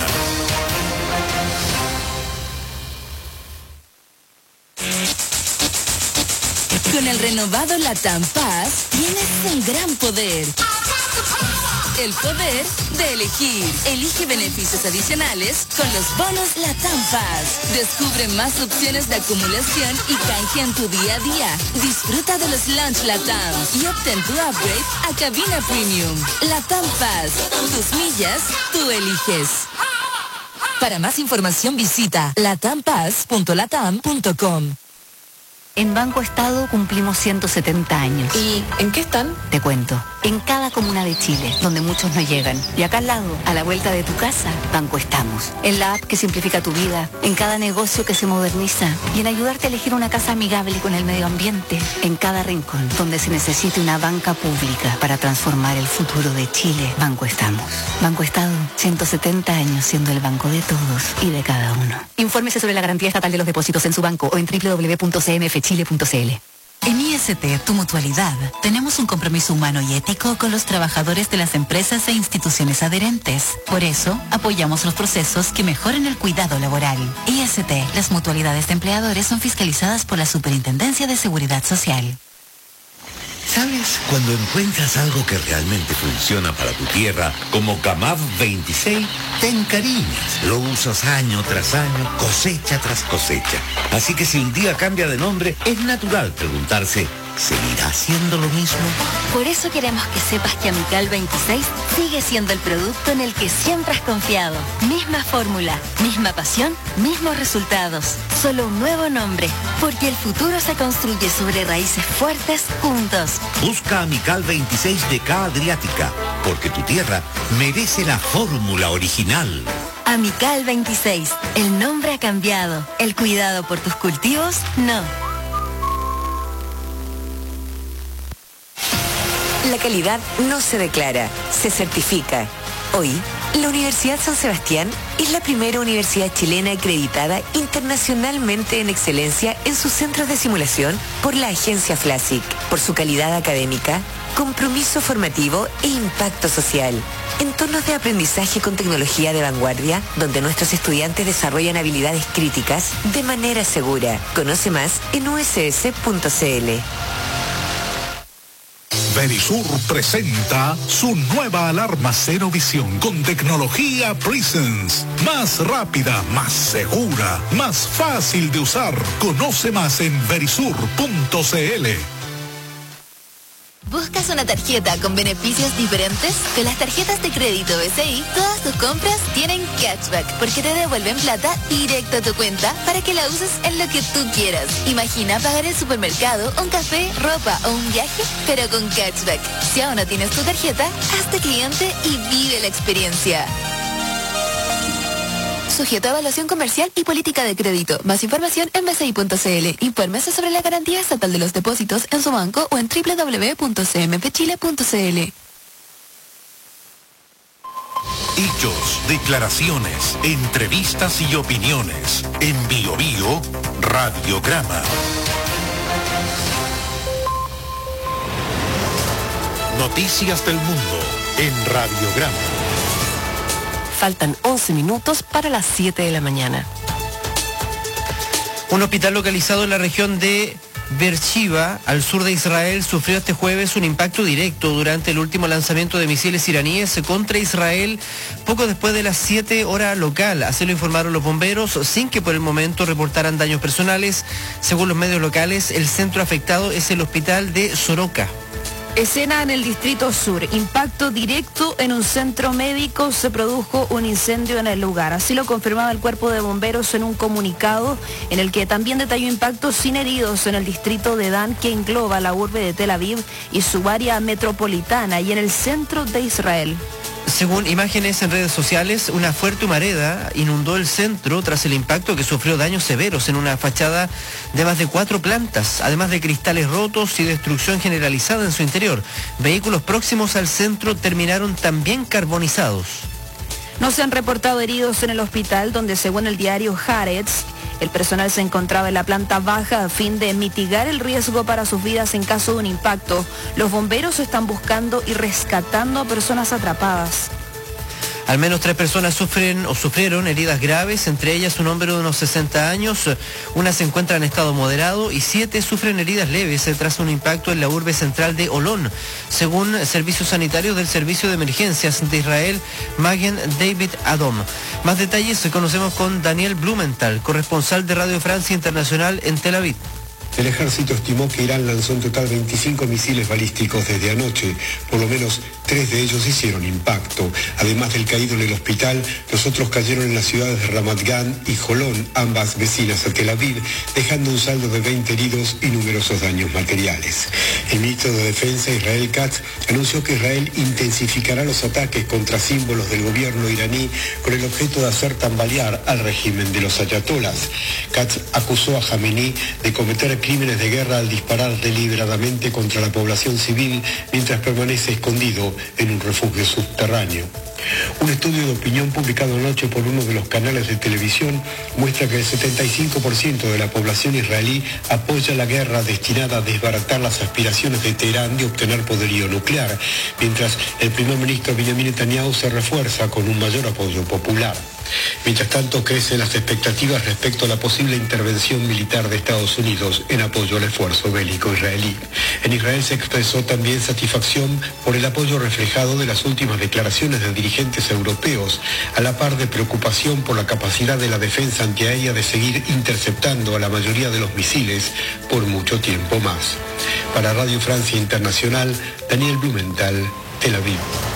Con el renovado Latam Paz tienes un gran poder. El poder de elegir. Elige beneficios adicionales con los bonos Latam Paz. Descubre más opciones de acumulación y canje en tu día a día. Disfruta de los Lunch Latam y obtén tu upgrade a cabina premium. Latam Paz. Tus millas, tú eliges. Para más información visita latampaz punto latam punto com. En Banco Estado cumplimos ciento setenta años. ¿Y en qué están? Te cuento. en cada comuna de Chile, donde muchos no llegan. Y acá al lado, a la vuelta de tu casa, Banco Estamos. En la app que simplifica tu vida, en cada negocio que se moderniza y en ayudarte a elegir una casa amigable con el medio ambiente, en cada rincón donde se necesite una banca pública para transformar el futuro de Chile. Banco Estamos. Banco Estado, ciento setenta años siendo el banco de todos y de cada uno. Infórmese sobre la garantía estatal de los depósitos en su banco o en doble u doble u doble u punto c m f chile punto c l. En I S T, tu mutualidad, tenemos un compromiso humano y ético con los trabajadores de las empresas e instituciones adherentes. Por eso, apoyamos los procesos que mejoren el cuidado laboral. I S T, las mutualidades de empleadores son fiscalizadas por la Superintendencia de Seguridad Social. ¿Sabes? Cuando encuentras algo que realmente funciona para tu tierra, como Camav veintiséis, te encariñas. Lo usas año tras año, cosecha tras cosecha. Así que si un día cambia de nombre, es natural preguntarse, ¿seguirá siendo lo mismo? Por eso queremos que sepas que Amical veintiséis sigue siendo el producto en el que siempre has confiado. Misma fórmula, misma pasión, mismos resultados. Solo un nuevo nombre, porque el futuro se construye sobre raíces fuertes juntos. Busca Amical veintiséis de K Adriática, porque tu tierra merece la fórmula original. Amical veintiséis, el nombre ha cambiado. El cuidado por tus cultivos, no. La calidad no se declara, se certifica. Hoy, la Universidad San Sebastián es la primera universidad chilena acreditada internacionalmente en excelencia en sus centros de simulación por la agencia FLASIC, por su calidad académica, compromiso formativo e impacto social. Entornos de aprendizaje con tecnología de vanguardia, donde nuestros estudiantes desarrollan habilidades críticas de manera segura. Conoce más en u s s punto c l. Verisur presenta su nueva alarma Cero Visión con tecnología Presence. Más rápida, más segura, más fácil de usar. Conoce más en verisur punto c l. ¿Buscas una tarjeta con beneficios diferentes? Con las tarjetas de crédito B C I, todas tus compras tienen cashback, porque te devuelven plata directo a tu cuenta para que la uses en lo que tú quieras. Imagina pagar el supermercado, un café, ropa o un viaje, pero con cashback. Si aún no tienes tu tarjeta, hazte cliente y vive la experiencia. Sujeto a evaluación comercial y política de crédito. Más información en b c i punto c l. Infórmese sobre la garantía estatal de los depósitos en su banco o en doble u doble u doble u punto c m f chile punto c l. Hechos, declaraciones, entrevistas y opiniones. En Bio Bio, Radiograma. Noticias del mundo en Radiograma. Faltan once minutos para las siete de la mañana. Un hospital localizado en la región de Beersheba, al sur de Israel, sufrió este jueves un impacto directo durante el último lanzamiento de misiles iraníes contra Israel poco después de las siete horas local. Así lo informaron los bomberos, sin que por el momento reportaran daños personales. Según los medios locales, el centro afectado es el hospital de Soroka. Escena en el Distrito Sur. Impacto directo en un centro médico. Se produjo un incendio en el lugar. Así lo confirmaba el Cuerpo de Bomberos en un comunicado en el que también detalló impactos sin heridos en el distrito de Dan, que engloba la urbe de Tel Aviv y su área metropolitana, y en el centro de Israel. Según imágenes en redes sociales, una fuerte humareda inundó el centro tras el impacto, que sufrió daños severos en una fachada de más de cuatro plantas, además de cristales rotos y destrucción generalizada en su interior. Vehículos próximos al centro terminaron también carbonizados. No se han reportado heridos en el hospital, donde según el diario Haaretz, el personal se encontraba en la planta baja a fin de mitigar el riesgo para sus vidas en caso de un impacto. Los bomberos están buscando y rescatando a personas atrapadas. Al menos tres personas sufren o sufrieron heridas graves, entre ellas un hombre de unos sesenta años, una se encuentra en estado moderado y siete sufren heridas leves tras un impacto en la urbe central de Olón, según servicios sanitarios del Servicio de Emergencias de Israel, Magen David Adom. Más detalles conocemos con Daniel Blumenthal, corresponsal de Radio Francia Internacional en Tel Aviv. El ejército estimó que Irán lanzó en total veinticinco misiles balísticos desde anoche. Por lo menos tres de ellos hicieron impacto. Además del caído en el hospital, los otros cayeron en las ciudades de Ramat Gan y Jolón, ambas vecinas a Tel Aviv, dejando un saldo de veinte heridos y numerosos daños materiales. El ministro de Defensa, Israel Katz, anunció que Israel intensificará los ataques contra símbolos del gobierno iraní con el objeto de hacer tambalear al régimen de los ayatolás. Katz acusó a Jamenei de cometer crímenes de guerra al disparar deliberadamente contra la población civil mientras permanece escondido en un refugio subterráneo. Un estudio de opinión publicado anoche por uno de los canales de televisión muestra que el setenta y cinco por ciento de la población israelí apoya la guerra destinada a desbaratar las aspiraciones de Teherán de obtener poderío nuclear, mientras el primer ministro Benjamin Netanyahu se refuerza con un mayor apoyo popular. Mientras tanto, crecen las expectativas respecto a la posible intervención militar de Estados Unidos en apoyo al esfuerzo bélico israelí. En Israel se expresó también satisfacción por el apoyo reflejado de las últimas declaraciones de dirigentes europeos, a la par de preocupación por la capacidad de la defensa antiaérea de seguir interceptando a la mayoría de los misiles por mucho tiempo más. Para Radio Francia Internacional, Daniel Blumenthal, Tel Aviv.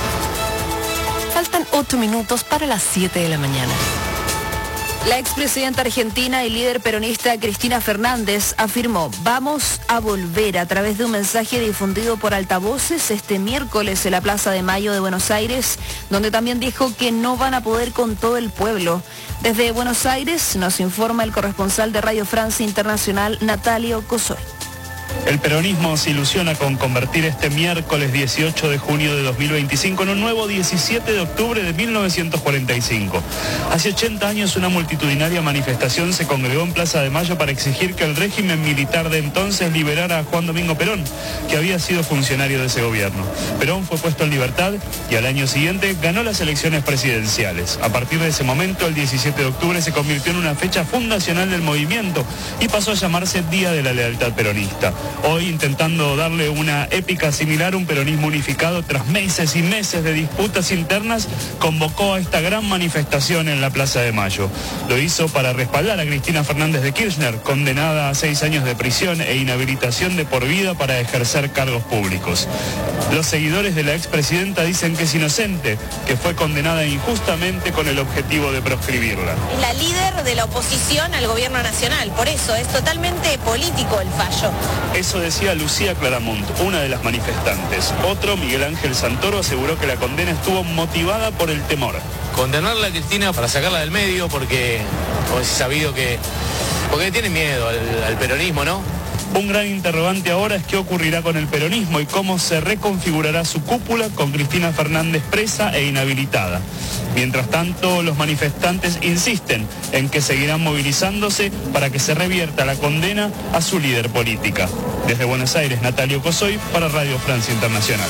Faltan ocho minutos para las siete de la mañana. La expresidenta argentina y líder peronista Cristina Fernández afirmó: vamos a volver, a través de un mensaje difundido por altavoces este miércoles en la Plaza de Mayo de Buenos Aires, donde también dijo que no van a poder con todo el pueblo. Desde Buenos Aires nos informa el corresponsal de Radio Francia Internacional, Natalio Cosoy. El peronismo se ilusiona con convertir este miércoles dieciocho de junio de dos mil veinticinco en un nuevo diecisiete de octubre de mil novecientos cuarenta y cinco. Hace ochenta años una multitudinaria manifestación se congregó en Plaza de Mayo para exigir que el régimen militar de entonces liberara a Juan Domingo Perón, que había sido funcionario de ese gobierno. Perón fue puesto en libertad y al año siguiente ganó las elecciones presidenciales. A partir de ese momento, el diecisiete de octubre se convirtió en una fecha fundacional del movimiento y pasó a llamarse Día de la Lealtad Peronista. Hoy, intentando darle una épica similar, un peronismo unificado, tras meses y meses de disputas internas, convocó a esta gran manifestación en la Plaza de Mayo. Lo hizo para respaldar a Cristina Fernández de Kirchner, condenada a seis años de prisión e inhabilitación de por vida para ejercer cargos públicos. Los seguidores de la expresidenta dicen que es inocente, que fue condenada injustamente con el objetivo de proscribirla. Es la líder de la oposición al gobierno nacional, por eso es totalmente político el fallo. Eso decía Lucía Claramont, una de las manifestantes. Otro, Miguel Ángel Santoro, aseguró que la condena estuvo motivada por el temor. Condenarla a Cristina para sacarla del medio porque, como es sabido que, porque tiene miedo al, al peronismo, ¿no? Un gran interrogante ahora es qué ocurrirá con el peronismo y cómo se reconfigurará su cúpula con Cristina Fernández presa e inhabilitada. Mientras tanto, los manifestantes insisten en que seguirán movilizándose para que se revierta la condena a su líder política. Desde Buenos Aires, Natalio Cosoy para Radio Francia Internacional.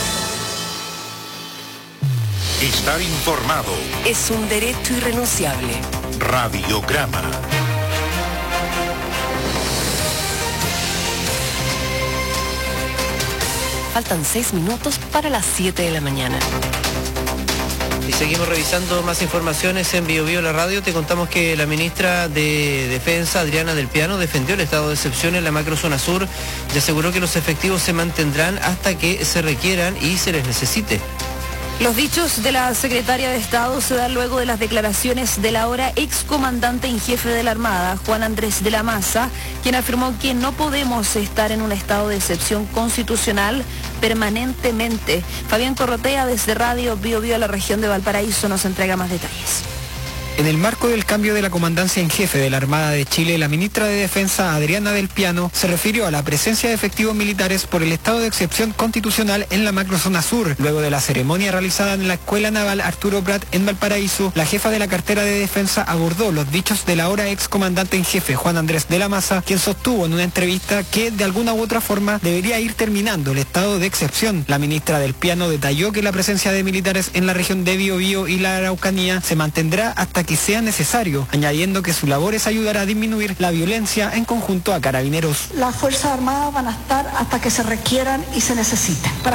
Estar informado es un derecho irrenunciable. Radiograma. Faltan seis minutos para las siete de la mañana. Y seguimos revisando más informaciones en Bio Bio la Radio. Te contamos que la ministra de Defensa, Adriana Del Piano, defendió el estado de excepción en la macrozona sur y aseguró que los efectivos se mantendrán hasta que se requieran y se les necesite. Los dichos de la secretaria de Estado se dan luego de las declaraciones del ahora excomandante en jefe de la Armada, Juan Andrés de la Maza, quien afirmó que no podemos estar en un estado de excepción constitucional permanentemente. Fabián Corrotea, desde Radio Bio Bio a la región de Valparaíso, nos entrega más detalles. En el marco del cambio de la comandancia en jefe de la Armada de Chile, la ministra de Defensa, Adriana Del Piano, se refirió a la presencia de efectivos militares por el estado de excepción constitucional en la macrozona sur. Luego de la ceremonia realizada en la Escuela Naval Arturo Prat en Valparaíso, la jefa de la cartera de Defensa abordó los dichos del ahora ex comandante en jefe, Juan Andrés de la Maza, quien sostuvo en una entrevista que de alguna u otra forma debería ir terminando el estado de excepción. La ministra Del Piano detalló que la presencia de militares en la región de Biobío y la Araucanía se mantendrá hasta que sea necesario, añadiendo que su labor es ayudar a disminuir la violencia en conjunto a Carabineros. Las Fuerzas Armadas van a estar hasta que se requieran y se necesiten. ¿Para qué está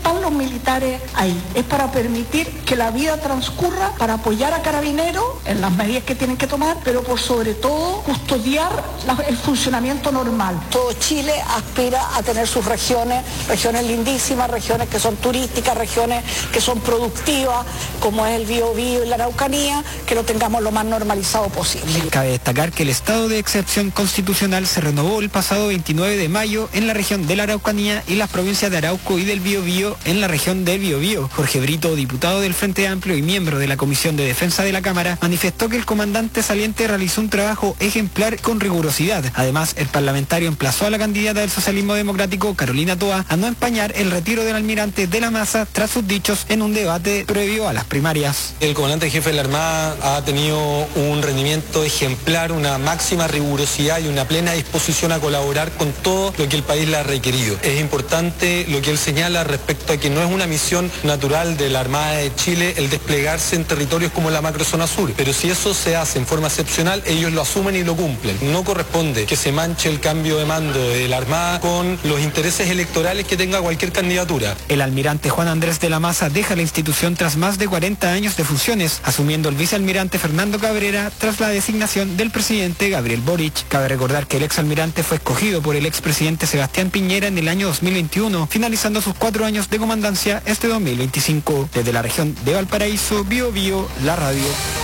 están los militares ahí. Es para permitir que la vida transcurra, para apoyar a Carabineros en las medidas que tienen que tomar, pero por sobre todo custodiar la, el funcionamiento normal. Todo Chile aspira a tener sus regiones, regiones lindísimas, regiones que son turísticas, regiones que son productivas, como es el Biobío y la Araucanía, que lo tengamos lo más normalizado posible. Cabe destacar que el estado de excepción constitucional se renovó el pasado veintinueve de mayo en la región de la Araucanía y las provincias de Arauco y del Biobío en la región del Biobío. Jorge Brito, diputado del Frente Amplio y miembro de la Comisión de Defensa de la Cámara, manifestó que el comandante saliente realizó un trabajo ejemplar con rigurosidad. Además, el parlamentario emplazó a la candidata del socialismo democrático, Carolina Toa, a no empañar el retiro del almirante de la Maza tras sus dichos en un debate previo a las primarias. El comandante jefe de la Armada ha tenido un rendimiento ejemplar, una máxima rigurosidad y una plena disposición a colaborar con todo lo que el país le ha requerido. Es importante lo que él señala respecto a que no es una misión natural de la Armada de Chile el desplegarse en territorios como la macrozona sur, pero si eso se hace en forma excepcional, ellos lo asumen y lo cumplen. No corresponde que se manche el cambio de mando de la Armada con los intereses electorales que tenga cualquier candidatura. El almirante Juan Andrés de la Maza deja la institución tras más de cuarenta años de funciones, asumiendo el vicealmirante Fernando Cabrera tras la designación del presidente Gabriel Boric. Cabe recordar que el exalmirante fue escogido por el expresidente Sebastián Piñera en el año dos mil veintiuno, finalizando sus cuatro años de comandancia este dos mil veinticinco. Desde la región de Valparaíso, Bio Bio, la radio.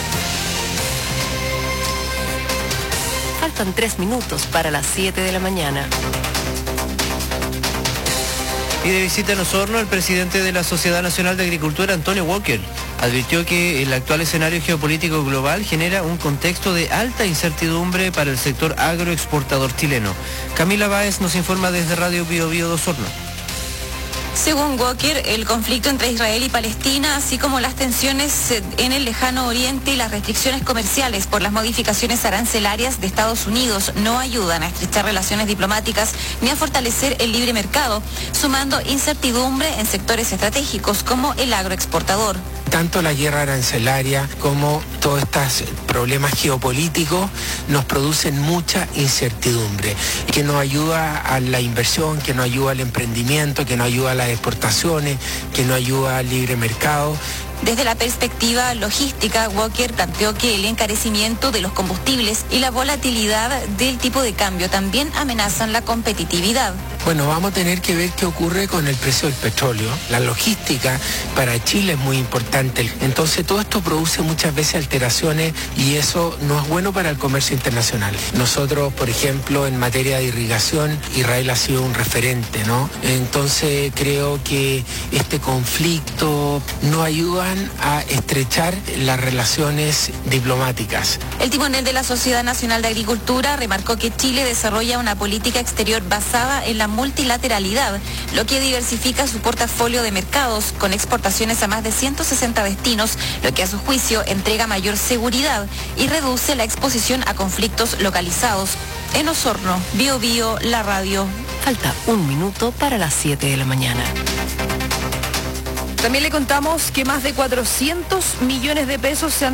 Faltan tres minutos para las siete de la mañana. Y de visita en Osorno, el presidente de la Sociedad Nacional de Agricultura, Antonio Walker, advirtió que el actual escenario geopolítico global genera un contexto de alta incertidumbre para el sector agroexportador chileno. Camila Báez nos informa desde Radio Bio Bio de Osorno. Según Walker, el conflicto entre Israel y Palestina, así como las tensiones en el lejano oriente y las restricciones comerciales por las modificaciones arancelarias de Estados Unidos no ayudan a estrechar relaciones diplomáticas ni a fortalecer el libre mercado, sumando incertidumbre en sectores estratégicos como el agroexportador. Tanto la guerra arancelaria como todos estos problemas geopolíticos nos producen mucha incertidumbre, que no ayuda a la inversión, que no ayuda al emprendimiento, que no ayuda a las exportaciones, que no ayuda al libre mercado. Desde la perspectiva logística, Walker planteó que el encarecimiento de los combustibles y la volatilidad del tipo de cambio también amenazan la competitividad. Bueno, vamos a tener que ver qué ocurre con el precio del petróleo. La logística para Chile es muy importante. Entonces todo esto produce muchas veces alteraciones y eso no es bueno para el comercio internacional. Nosotros, por ejemplo, en materia de irrigación, Israel ha sido un referente, ¿no? Entonces creo que este conflicto no ayuda a estrechar las relaciones diplomáticas. El timonel de la Sociedad Nacional de Agricultura remarcó que Chile desarrolla una política exterior basada en la multilateralidad, lo que diversifica su portafolio de mercados con exportaciones a más de ciento sesenta destinos, lo que a su juicio entrega mayor seguridad y reduce la exposición a conflictos localizados. En Osorno, Bio Bio, la radio. Falta un minuto para las siete de la mañana. También le contamos que más de cuatrocientos millones de pesos se han